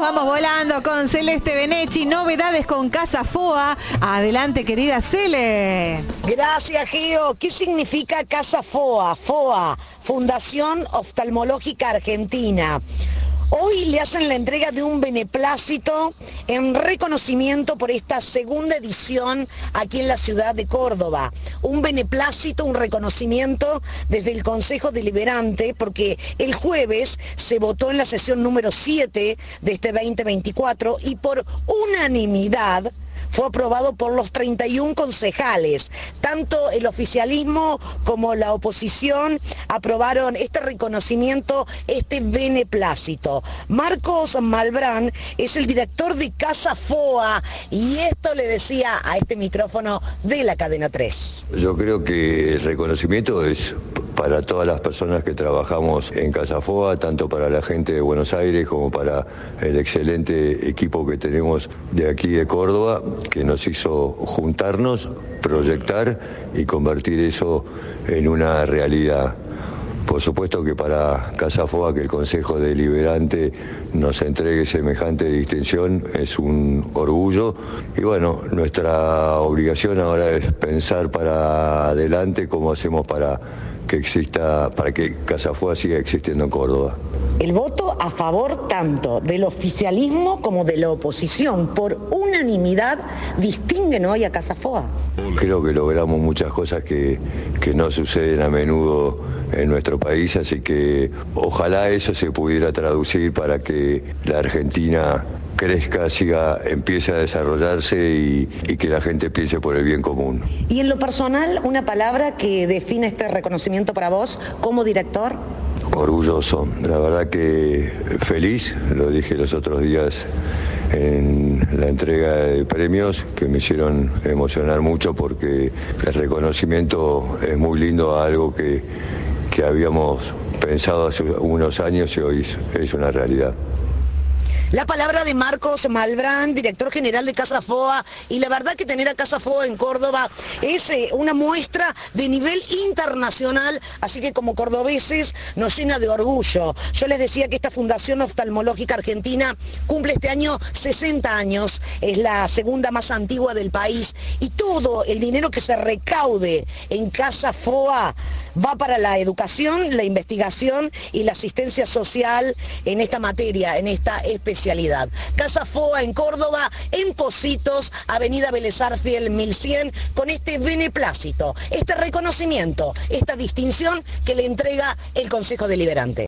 vamos volando con Celeste Benecchi. Novedades con Casa Foa. Adelante, querida Cele. Gracias, Geo. ¿Qué significa Casa Foa? Foa, Fundación Oftalmológica Argentina. Hoy le hacen la entrega de un beneplácito en reconocimiento por esta segunda edición aquí en la ciudad de Córdoba. Un beneplácito, un reconocimiento desde el Consejo Deliberante, porque el jueves se votó en la sesión número 7 de este 2024 y por unanimidad fue aprobado por los 31 concejales. Tanto el oficialismo como la oposición aprobaron este reconocimiento, este beneplácito. Marcos Malbrán es el director de Casa Foa y esto le decía a este micrófono de la Cadena 3. Yo creo que el reconocimiento es para todas las personas que trabajamos en Casa Foa, tanto para la gente de Buenos Aires como para el excelente equipo que tenemos de aquí de Córdoba, que nos hizo juntarnos, proyectar y convertir eso en una realidad. Por supuesto que para Casa Foa que el Consejo Deliberante nos entregue semejante distinción es un orgullo y bueno, nuestra obligación ahora es pensar para adelante cómo hacemos para que Casa Foa siga existiendo en Córdoba. El voto a favor tanto del oficialismo como de la oposición, por unanimidad, distinguen hoy a Casa Foa. Creo que logramos muchas cosas que no suceden a menudo en nuestro país, así que ojalá eso se pudiera traducir para que la Argentina crezca, empiece a desarrollarse y que la gente piense por el bien común. Y en lo personal, una palabra que define este reconocimiento para vos como director. Orgulloso, la verdad que feliz, lo dije los otros días en la entrega de premios que me hicieron emocionar mucho porque el reconocimiento es muy lindo a algo que habíamos pensado hace unos años y hoy es una realidad. La palabra de Marcos Malbrán, director general de Casa Foa, y la verdad que tener a Casa Foa en Córdoba es una muestra de nivel internacional, así que como cordobeses nos llena de orgullo. Yo les decía que esta Fundación Oftalmológica Argentina cumple este año 60 años, es la segunda más antigua del país, y todo el dinero que se recaude en Casa Foa va para la educación, la investigación y la asistencia social en esta materia, en esta especialidad. Casa Foa en Córdoba, en Pocitos, Avenida Vélez Arfiel 1100, con este beneplácito, este reconocimiento, esta distinción que le entrega el Consejo Deliberante.